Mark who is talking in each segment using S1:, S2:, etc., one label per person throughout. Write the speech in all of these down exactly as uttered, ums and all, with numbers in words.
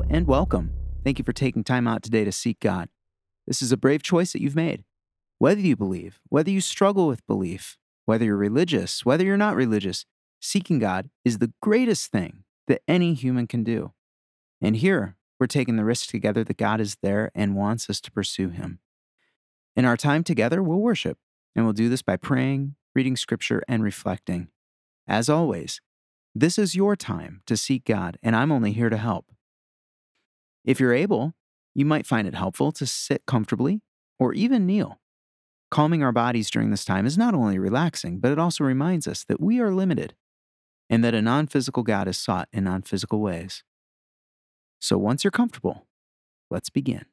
S1: and welcome. Thank you for taking time out today to seek God. This is a brave choice that you've made. Whether you believe, whether you struggle with belief, whether you're religious, whether you're not religious, seeking God is the greatest thing that any human can do. And here, we're taking the risk together that God is there and wants us to pursue Him. In our time together, we'll worship, and we'll do this by praying, reading scripture, and reflecting. As always, this is your time to seek God, and I'm only here to help. If you're able, you might find it helpful to sit comfortably or even kneel. Calming our bodies during this time is not only relaxing, but it also reminds us that we are limited and that a non-physical God is sought in non-physical ways. So once you're comfortable, let's begin.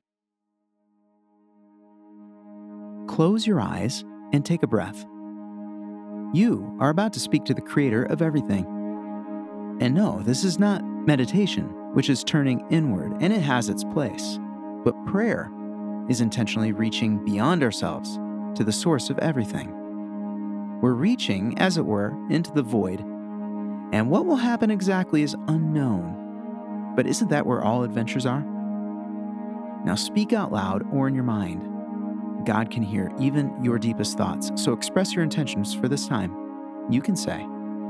S1: Close your eyes and take a breath. You are about to speak to the Creator of everything. And no, this is not meditation, which is turning inward, and it has its place. But prayer is intentionally reaching beyond ourselves to the source of everything. We're reaching, as it were, into the void, and what will happen exactly is unknown. But isn't that where all adventures are? Now speak out loud or in your mind. God can hear even your deepest thoughts, so express your intentions for this time. You can say,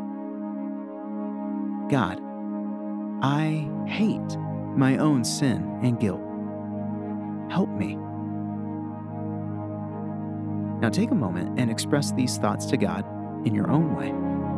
S1: God, I hate my own sin and guilt. Help me. Now take a moment and express these thoughts to God in your own way.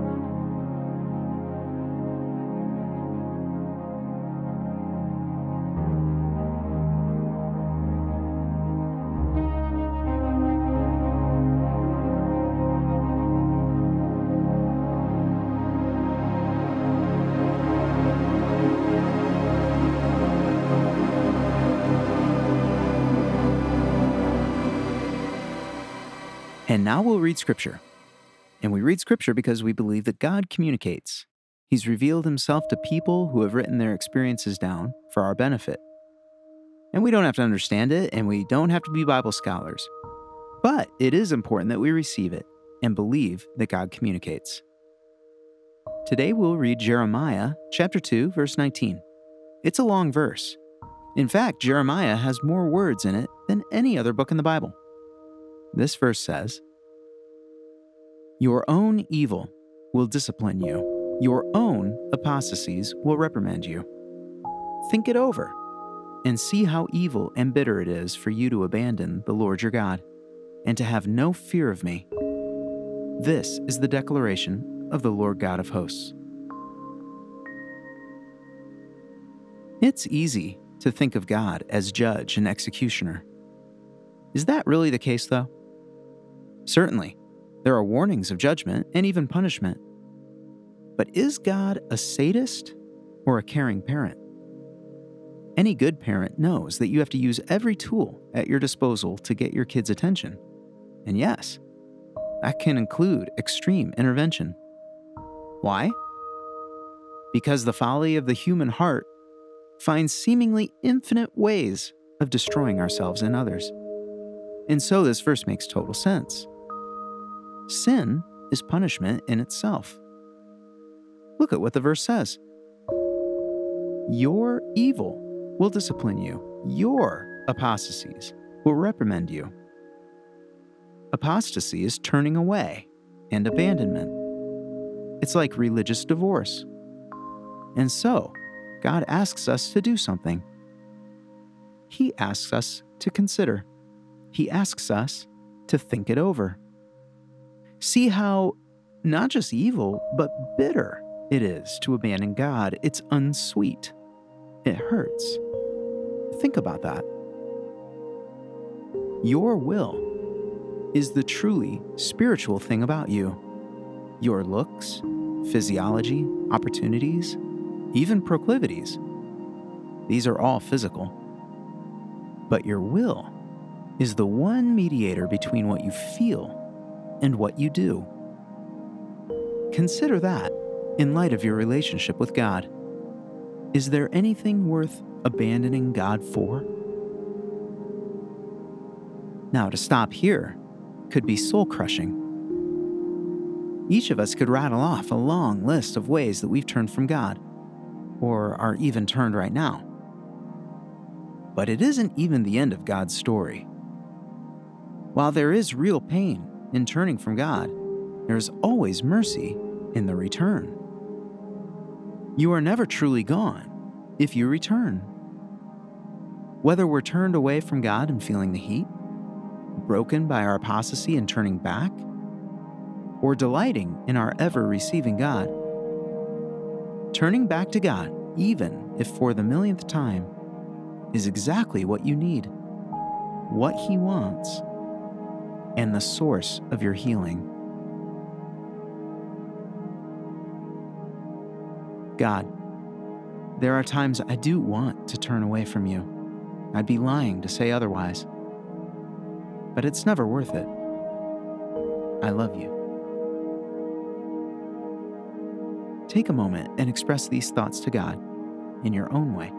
S1: And now we'll read Scripture. And we read Scripture because we believe that God communicates. He's revealed Himself to people who have written their experiences down for our benefit. And we don't have to understand it, and we don't have to be Bible scholars. But it is important that we receive it and believe that God communicates. Today we'll read Jeremiah chapter two, verse nineteen. It's a long verse. In fact, Jeremiah has more words in it than any other book in the Bible. This verse says, "Your own evil will discipline you. Your own apostasies will reprimand you. Think it over and see how evil and bitter it is for you to abandon the Lord your God and to have no fear of me. This is the declaration of the Lord God of hosts." It's easy to think of God as judge and executioner. Is that really the case, though? Certainly, there are warnings of judgment and even punishment. But is God a sadist or a caring parent? Any good parent knows that you have to use every tool at your disposal to get your kids' attention. And yes, that can include extreme intervention. Why? Because the folly of the human heart finds seemingly infinite ways of destroying ourselves and others. And so this verse makes total sense. Sin is punishment in itself. Look at what the verse says. Your evil will discipline you. Your apostasies will reprimand you. Apostasy is turning away and abandonment. It's like religious divorce. And so, God asks us to do something. He asks us to consider. He asks us to think it over. See how not just evil, but bitter it is to abandon God. It's unsweet. It hurts. Think about that. Your will is the truly spiritual thing about you. Your looks, physiology, opportunities, even proclivities. These are all physical. But your will is the one mediator between what you feel and what you do. Consider that in light of your relationship with God. Is there anything worth abandoning God for? Now, to stop here could be soul-crushing. Each of us could rattle off a long list of ways that we've turned from God, or are even turned right now. But it isn't even the end of God's story. While there is real pain in turning from God, there is always mercy in the return. You are never truly gone if you return. Whether we're turned away from God and feeling the heat, broken by our apostasy and turning back, or delighting in our ever receiving God, turning back to God, even if for the millionth time, is exactly what you need, what He wants, and the source of your healing. God, there are times I do want to turn away from you. I'd be lying to say otherwise. But it's never worth it. I love you. Take a moment and express these thoughts to God in your own way.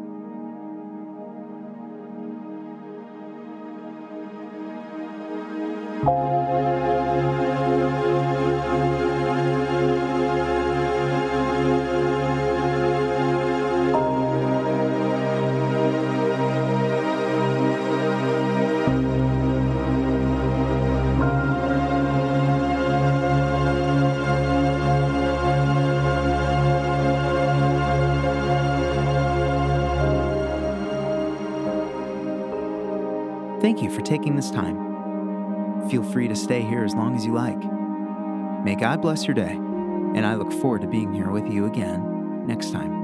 S1: Thank you for taking this time. Feel free to stay here as long as you like. May God bless your day, and I look forward to being here with you again next time.